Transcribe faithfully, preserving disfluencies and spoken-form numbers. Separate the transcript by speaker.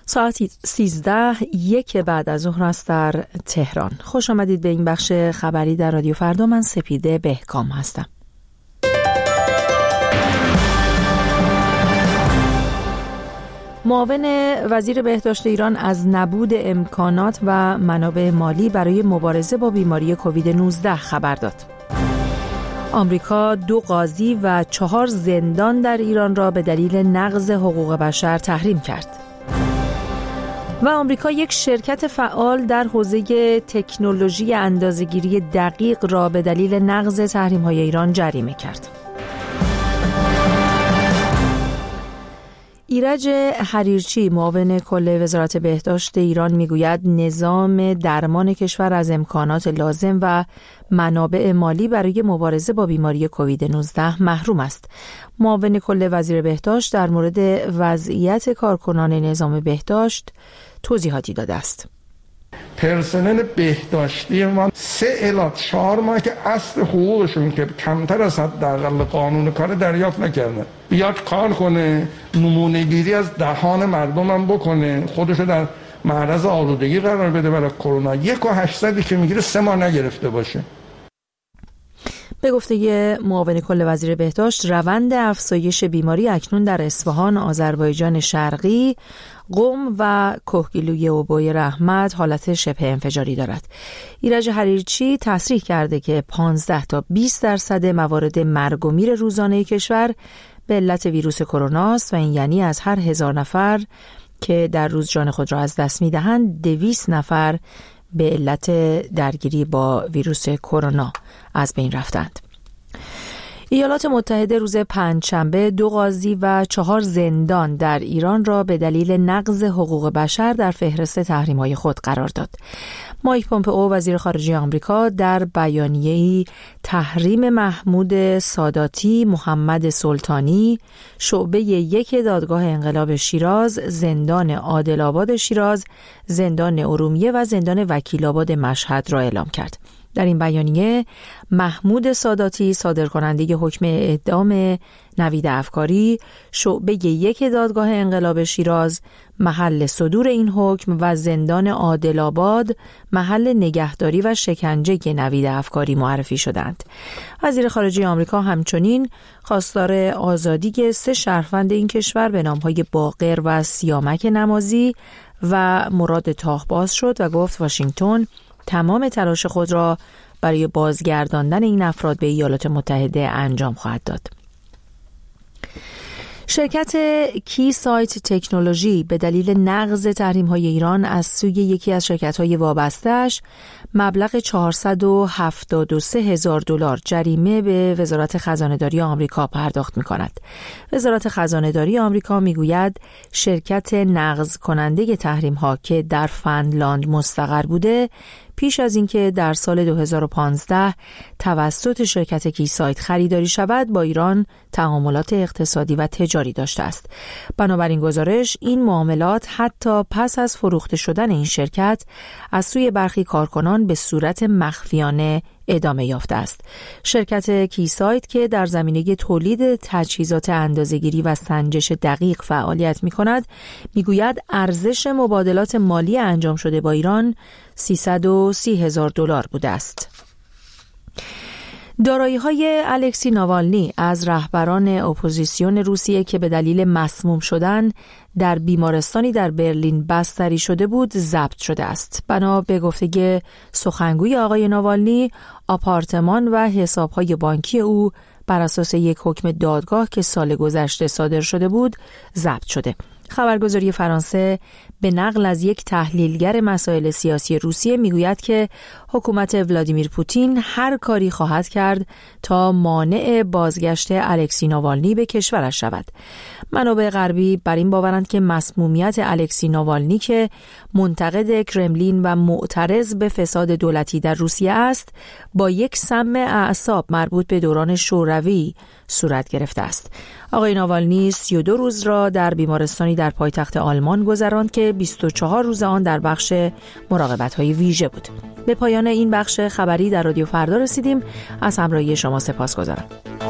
Speaker 1: ساعت سیزده یک بعد از ظهر است در تهران. خوش آمدید به این بخش خبری در رادیو فردا. من سپیده بهکام هستم. معاون وزیر بهداشت ایران از نبود امکانات و منابع مالی برای مبارزه با بیماری کووید نوزده خبر داد. آمریکا دو قاضی و چهار زندان در ایران را به دلیل نقض حقوق بشر تحریم کرد. و آمریکا یک شرکت فعال در حوزه تکنولوژی اندازه‌گیری دقیق را به دلیل نقض تحریم‌های ایران جریمه کرد. ایرج حریرچی معاون کل وزارت بهداشت ایران میگوید نظام درمان کشور از امکانات لازم و منابع مالی برای مبارزه با بیماری کووید نوزده محروم است. معاون کل وزیر بهداشت در مورد وضعیت کارکنان نظام بهداشت توضیحاتی داده است.
Speaker 2: پرسنل بهداشتی ما سه الی چهار ماه که اصل حقوقشون که کمتر از حداقل قانون کار دریافت نکردن، بیاد کار کنه، نمونه گیری از دهان مردم هم بکنه، خودشو در معرض آلودگی قرار بده برای کرونا. یک و هشتصدی که میگیره سه ماه نگرفته باشه.
Speaker 1: به گفته معاون کل وزیر بهداشت، روند افزایش بیماری اکنون در اصفهان، آذربایجان شرقی، قم و کهگیلوی اوبوی رحمت حالت شبه انفجاری دارد. ایرج حریرچی تصریح کرده که پانزده تا بیست درصد موارد مرگ و میر روزانه کشور به علت ویروس کرونا است و این یعنی از هر هزار نفر که در روز جان خود را از دست می‌دهند، دویست نفر به علت درگیری با ویروس کرونا از بین رفتند. ایالات متحده روز پنجشنبه دو قاضی و چهار زندان در ایران را به دلیل نقض حقوق بشر در فهرست تحریم‌های خود قرار داد. مایک پومپئو وزیر خارجه آمریکا در بیانیه‌ای تحریم محمود ساداتی، محمد سلطانی، شعبه یک دادگاه انقلاب شیراز، زندان عادل‌آباد شیراز، زندان ارومیه و زندان وکیل‌آباد مشهد را اعلام کرد. در این بیانیه محمود ساداتی صادرکننده حکم اعدام نوید افکاری، شعبه یک دادگاه انقلاب شیراز محل صدور این حکم و زندان عادل‌آباد محل نگهداری و شکنجه نوید افکاری معرفی شدند. وزیر خارجه آمریکا همچنین خواستار آزادی سه شهروند این کشور به نام‌های باقر و سیامک نمازی و مراد تاهباز شد و گفت واشنگتن تمام تلاش خود را برای بازگرداندن این افراد به ایالات متحده انجام خواهد داد. شرکت کی سایت تکنولوژی به دلیل نقض تحریم‌های ایران از سوی یکی از شرکت‌های وابسته‌اش مبلغ چهارصد و هفتاد و سه هزار دلار جریمه به وزارت خزانه‌داری آمریکا پرداخت می‌کند. وزارت خزانه‌داری آمریکا می‌گوید شرکت نقض کننده تحریم‌ها که در فنلاند مستقر بوده، پیش از اینکه در سال دو هزار و پانزده توسط شرکت کی سایت خریداری شود، با ایران تعاملات اقتصادی و تجاری داشته است. بنابراین گزارش این معاملات حتی پس از فروخته شدن این شرکت از سوی برخی کارکنان به صورت مخفیانه ادامه یافته است. شرکت کی سایت که در زمینه تولید تجهیزات اندازه‌گیری و سنجش دقیق فعالیت می‌کند، می‌گوید ارزش مبادلات مالی انجام شده با ایران سیصد و سی هزار دلار بوده است. دارایی‌های الکسی ناوالنی از رهبران اپوزیسیون روسیه که به دلیل مسموم شدن در بیمارستانی در برلین بستری شده بود ضبط شده است. بنا به گفته سخنگوی آقای ناوالنی، آپارتمان و حساب‌های بانکی او بر اساس یک حکم دادگاه که سال گذشته صادر شده بود ضبط شده. خبرگزاری فرانسه به نقل از یک تحلیلگر مسائل سیاسی روسیه میگوید که حکومت ولادیمیر پوتین هر کاری خواهد کرد تا مانع بازگشت الکسی ناوالنی به کشورش شود. منابع غربی بر این باورند که مسمومیت الکسی ناوالنی که منتقد کرملین و معترض به فساد دولتی در روسیه است، با یک سم اعصاب مربوط به دوران شوروی صورت گرفته است. آقای ناوالنی سی و دو روز را در بیمارستانی در پایتخت آلمان گذراند که بیست و چهار روز آن در بخش مراقبت‌های ویژه بود. به پایان این بخش خبری در رادیو فردا رسیدیم. از همراهی شما سپاسگزارم.